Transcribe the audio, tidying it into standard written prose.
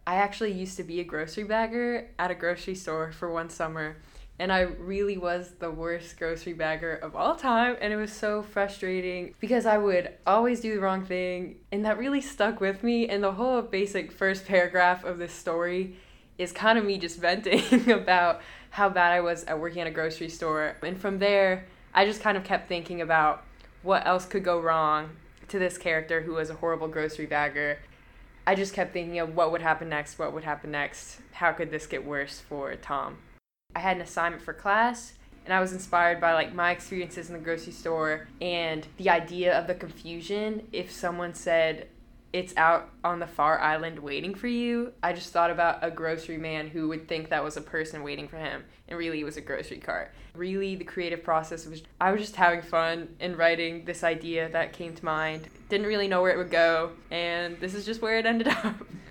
I actually used to be a grocery bagger at a grocery store for one summer, and I really was the worst grocery bagger of all time, and it was so frustrating because I would always do the wrong thing, and that really stuck with me. And the whole basic first paragraph of this story is kind of me just venting about how bad I was at working at a grocery store. And from there, I just kind of kept thinking about what else could go wrong to this character who was a horrible grocery bagger. I just kept thinking of what would happen next, what would happen next, how could this get worse for Tom. I had an assignment for class, and I was inspired by like my experiences in the grocery store and the idea of the confusion if someone said it's out on the far island waiting for you. I just thought about a grocery man who would think that was a person waiting for him, and really it was a grocery cart. Really, the creative process was, I was just having fun in writing this idea that came to mind. Didn't really know where it would go, and this is just where it ended up.